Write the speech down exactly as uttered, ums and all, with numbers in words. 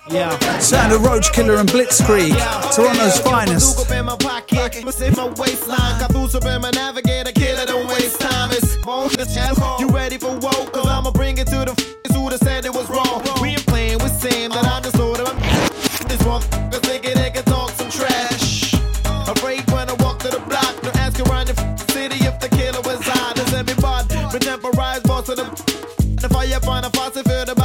Yeah. Sound of Roach Killer and Blitzkrieg, Toronto's finest. You ready for woke? Cause I'ma bring it to the f***ers who would've said it was wrong. We ain't playing with Sam, that I'm just sort of this motherfuckers thinking they can talk some trash. Afraid when I walk to the block, no ask around the f- city if the killer was hot. Does everybody pretemporize boss of the the fire upon a faucet, feel the